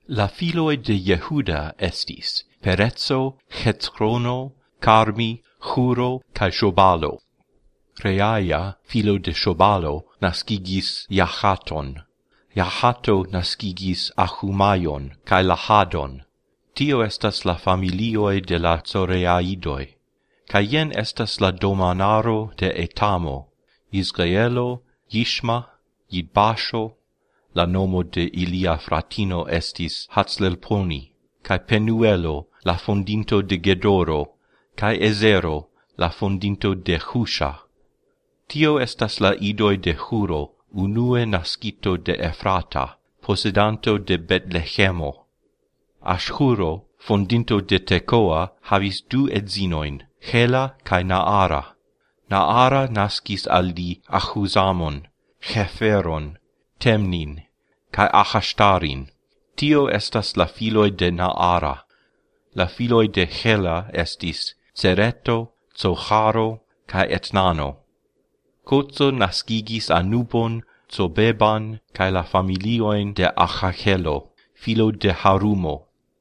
La filoi de Jehuda estis Perezo, Hezrono, Carmi, Huro, cae Shobalo. Reaia, filo de Shobalo, nascigis Jahaton. Jahato nascigis Ahumaion, cae Lahadon. Tio estas la familioi de la Zoreaidoi. Cae jen estas la domanaro de Etamo, Israelo, Yishma, Yidbasho, la nomo de ilia fratino estis Hatzlelponi, cae Penuelo, la fondinto de Gedoro, cae Ezero, la fondinto de Husha. Tio estas la idoi de Huro, unue nascito de Efrata, posedanto de Betlehemo. Ashuro, fondinto de Tekoa, havis du edzinoin, Hela cae Naara. Naara nascis al li Ahuzamon, Heferon, Temnin, cae Ahashtarin. Tio estas la filoi de Naara. La filoi de Hela estis Cereto, Zoharo, cae Etnano. Kozo nascigis Anubon, Zobeban, cae la familioin de Ahahelo, filo de Harumo.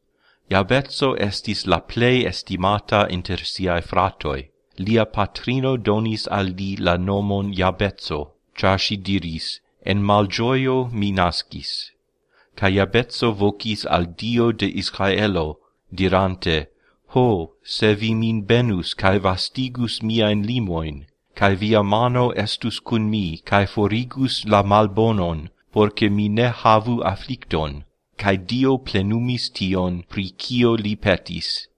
Jabetzo estis la plei estimata inter siae fratoi. Lia patrino donis al li la nomon Jabetzo, char si diris, en malgioio mi nascis. Ca Jabetzo vocis al Dio de Israelo, dirante, Ho, se vi min benus cae vastigus miain limoin, cae via mano estus cun mi, cae forigus la malbonon, porce mi ne havu afflicton, cae Dio plenumis tion pri cio li petis.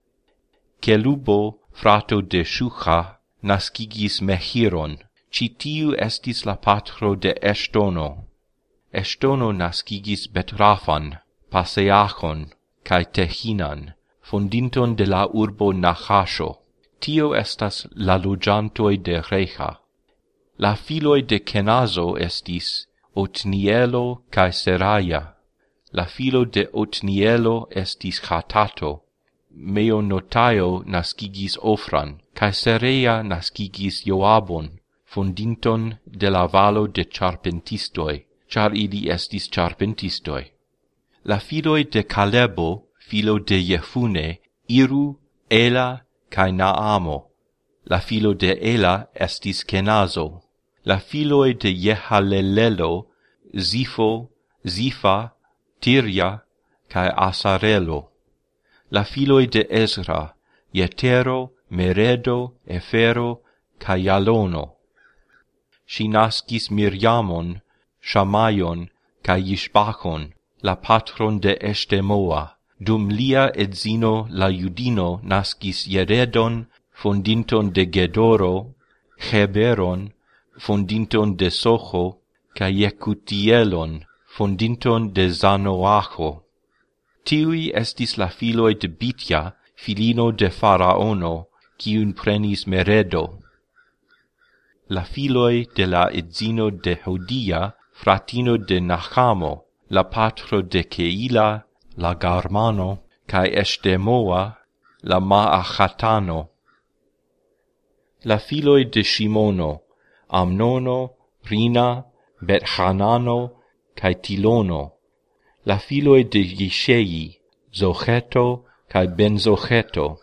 Kelubo, frato de Shucha, nascigis Mehiron, citiu estis la patro de Eshtono. Eshtono nascigis Betrafan, Paseachon, cae Tehinan, fondinton de la urbo Nachasho. Tio estas la loĝantoj de Recha. La filoi de Kenazo estis Otnielo cae Seraia. La filo de Otnielo estis Chatato. Meonotaio nascigis Ofran, cae Seraia nascigis Joabon, fondinton de la valo de Charpentistoi, char ili estis charpentistoi. La filoi de Calebo, filo de Jefune, Iru, Ela, cae Naamo. La filo de Ela estis Kenazo. La filoi de Jehalelelo, Zifo, Zifa, Tiria, cae Asarelo. La filoi de Ezra, Yetero, Meredo, Efero, cae Jalono. Si nascis Mirjamon, Shamaion, cae Yishbachon, la patron de Eshtemoa. Dum lia edzino la Judino nascis Jeredon, fondinton de Gedoro, Heberon, fondinton de Socho, cae Jekutielon, fondinton de Zanoacho. Tiui estis la filoi de Bitja, filino de Faraono, quiun prenis Meredo. La filoi de la edzino de Hodia, fratino de Nachamo, la patro de Keila, la Garmano, cae Eshtemoa, la Maachatano. La filoi de Shimono, Amnono, Rina, Bethanano, cae Tilono. La filoi de Yishei, Zocheto, cae Benzocheto.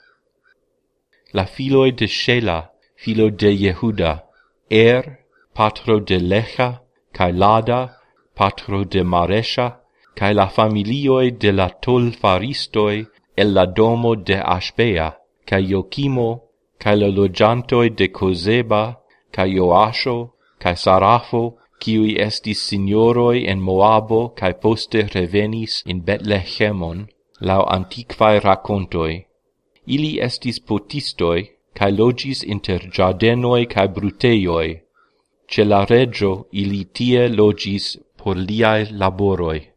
La filoi de Shela, filo de Yehuda, patro de Lecha, cae Lada, patro de Maresha, cae la familioi de la Tolfaristoi el la domo de Ashbea, cae Jokimo, cae la loĝantoj de Kozeba, cae Joasho, cae Sarafo, kiui estis signoroi en Moabo, cae poste revenis in Betlehemon, lau antiquae racontoi. Ili estis potistoi, cae logis inter giardenoi cae bruteioi. Ce la regio ili tie logis por liae laboroi.